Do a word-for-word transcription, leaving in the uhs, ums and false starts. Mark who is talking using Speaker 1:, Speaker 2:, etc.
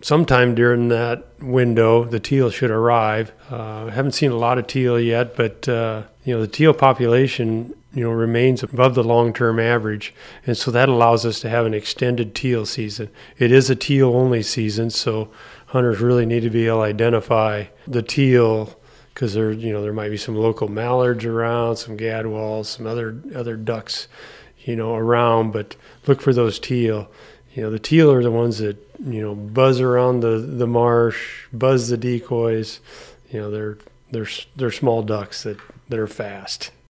Speaker 1: sometime during that window, the teal should arrive. Uh, haven't seen a lot of teal yet, but uh, you know, the teal population, you know, remains above the long-term average, and so that allows us to have an extended teal season. It is a teal-only season, so hunters really need to be able to identify the teal, because there, you know, there might be some local mallards around, some gadwalls, some other other ducks, you know, around, but look for those teal. You know, the teal are the ones that, you know, buzz around the, the marsh, buzz the decoys. You know, they're they're they're small ducks that, that are fast.